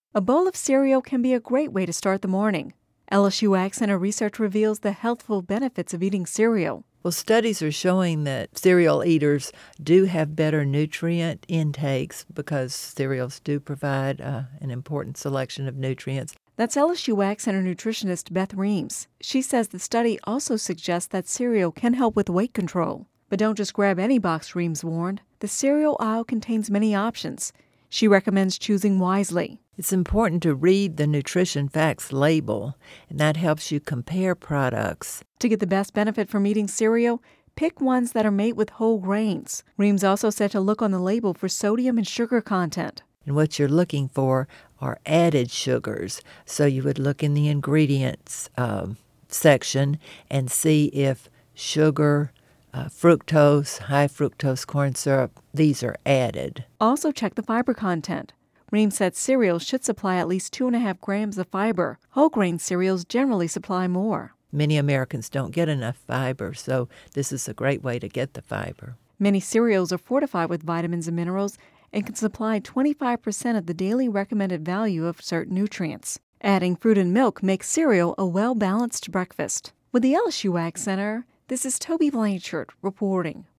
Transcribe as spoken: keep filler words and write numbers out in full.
A bowl of cereal can be a great way to start the morning. L S U Ag Center research reveals the healthful benefits of eating cereal. Well, studies are showing that cereal eaters do have better nutrient intakes because cereals do provide uh, an important selection of nutrients. That's L S U Ag Center nutritionist Beth Reams. She says the study also suggests that cereal can help with weight control. But don't just grab any box, Reams warned. The cereal aisle contains many options. She recommends choosing wisely. It's important to read the nutrition facts label, and that helps you compare products. To get the best benefit from eating cereal, pick ones that are made with whole grains. Reams also said to look on the label for sodium and sugar content. And what you're looking for are added sugars. So you would look in the ingredients um, section and see if sugar, uh, fructose, high fructose corn syrup, these are added. Also check the fiber content. Reams said cereals should supply at least two and a half grams of fiber. Whole grain cereals generally supply more. Many Americans don't get enough fiber, so this is a great way to get the fiber. Many cereals are fortified with vitamins and minerals and can supply twenty-five percent of the daily recommended value of certain nutrients. Adding fruit and milk makes cereal a well-balanced breakfast. With the L S U Ag Center, this is Toby Blanchard reporting.